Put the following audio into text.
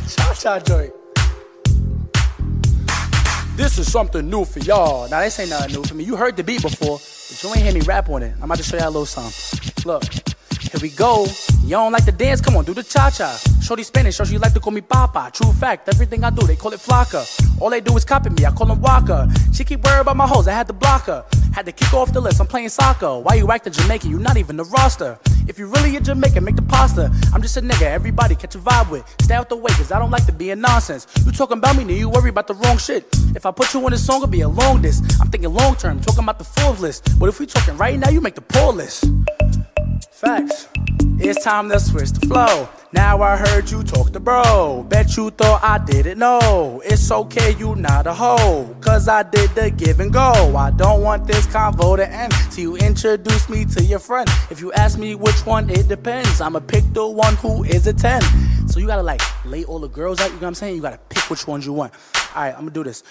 Cha-cha joint. This is something new for y'all. Now, this ain't nothing new for me. You heard the beat before, but you ain't hear me rap on it. I'm about to show y'all a little something. Look, here we go. You don't like to dance? Come on, do the cha-cha. Shorty Spanish, so she like to call me Papa. True fact, everything I do, they call it flaca. All they do is copy me, I call them Waka. She keep worried about my hoes, I had to block her. Had to kick off the list, I'm playing soccer. Why you acting Jamaican? You not even the roster. If you really a Jamaican, make the pasta. I'm just a nigga, everybody catch a vibe with. Stay out the way, cause I don't like to be in nonsense. You talking about me, then you worry about the wrong shit. If I put you in a song, it'll be a long disc. I'm thinking long term, talking about the Forbes list. But if we talking right now, you make the poll list. Facts. It's time to switch the flow. Now I heard you talk to bro. Bet you thought I didn't know. It's okay, you not a hoe, cause I did the give and go. I don't want this convo to end till you introduce me to your friend. If you ask me which one, it depends. I'ma pick the one who is a 10. So you gotta like lay all the girls out, you know what I'm saying? You gotta pick which ones you want. Alright, I'ma do this.